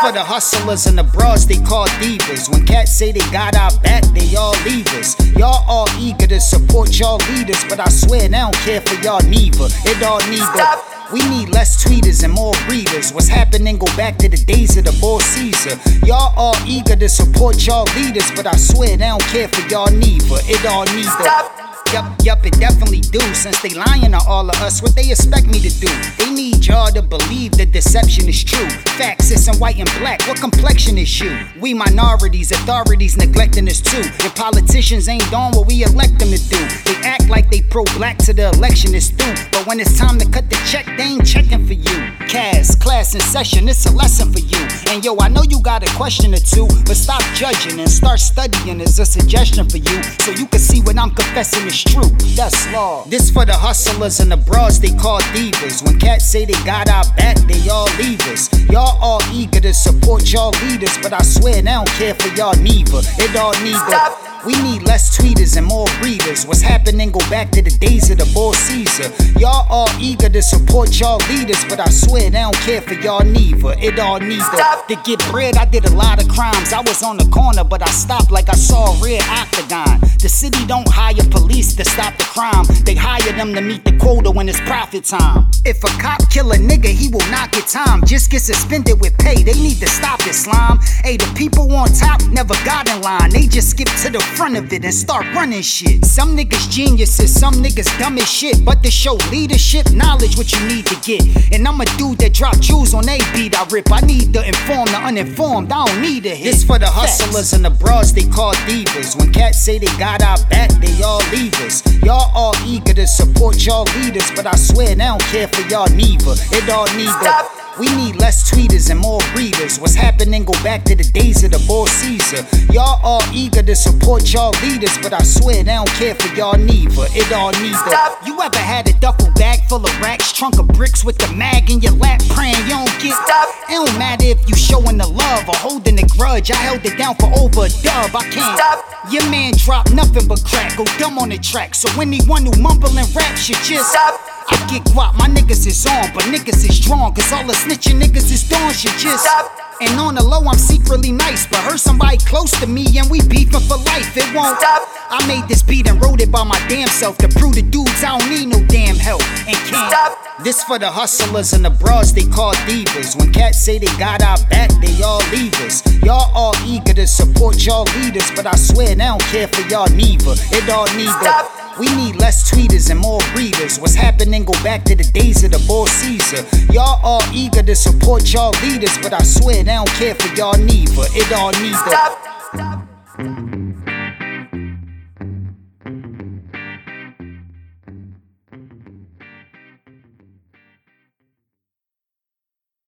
for the hustlers and the bras they call divas. When cats say they got our back, they all leave us. Y'all all eager to support y'all leaders, but I swear they don't care for y'all neither. It all neither. We need less tweeters and more readers. What's happening? Go back to the days of the boy Caesar. Y'all all eager to support y'all leaders, but I swear they don't care for y'all neither. It all neither. Yup, it definitely do. Since they lying to all of us, what they expect me to do? They need y'all to believe the deception is true. Facts, it's in white and black. What complexion is you? We minorities, authorities neglecting us too. And politicians ain't doing what we elect them to do. They act like they pro-black to the election is through, but when it's time to cut the check, they ain't checking for you. Class in session, it's a lesson for you. And yo, I know you got a question or two, but stop judging and start studying is a suggestion for you, so you can see what I'm confessing is true. That's law. This for the hustlers and the bras they call divas. When cats say they got our back, they all leave us. Y'all all eager to support y'all leaders, but I swear they don't care for y'all neither. It all neither. We need less tweeters and more readers. What's happening? Go back to the days of the boy Caesar. Y'all all eager to support y'all leaders, but I swear they don't care for y'all neither. It all neither. To get bread, I did a lot of crimes. I was on the corner, but I stopped like I saw a red octagon. The city don't hire police to stop the crime. They hire them to meet the quota when it's profit time. If a cop kill a nigga, he will not get time. Just get suspended with pay. They need to stop it, slime. Hey, the people on top never got in line. They just skip to the front of it and start running shit. Some niggas geniuses, some niggas dumb as shit, but to show leadership, knowledge what you need to get. And I'm a dude that drop jewels on a beat I rip. I need to inform the uninformed, I don't need a hit. This for the hustlers and the bras they call divas. When cats say they got our back, they all leave us. Y'all all eager to support y'all leaders, but I swear they don't care for y'all neither. It all neither. We need less tweeters and more readers. What's happening? Go back to the days of the boy Caesar. Y'all all eager to support y'all leaders, but I swear they don't care for y'all neither. It all neither. You ever had a duffel bag full of racks, trunk of bricks with the mag in your lap, praying you don't get It don't matter if you showing the love or holding a grudge. I held it down for over a dub. I can't. Your man dropped nothing but crack, go dumb on the track. So anyone who mumble and rap should just I get guap, my niggas is on, but niggas is strong, cause all the snitching niggas is doing shit just And on the low, I'm secretly nice, but hurt somebody close to me and we beefing for life. It won't I made this beat and wrote it by my damn self to prove the dudes I don't need no damn help and can't. This for the hustlers and the bras they call divas. When cats say they got our back, they all leave us. Y'all all eager to support y'all leaders, but I swear they don't care for y'all neither. It all neither. We need less tweeters and more readers. What's happening? Go back to the days of the boy Caesar. Y'all all eager to support y'all leaders, but I swear they don't care for y'all neither. It all neither.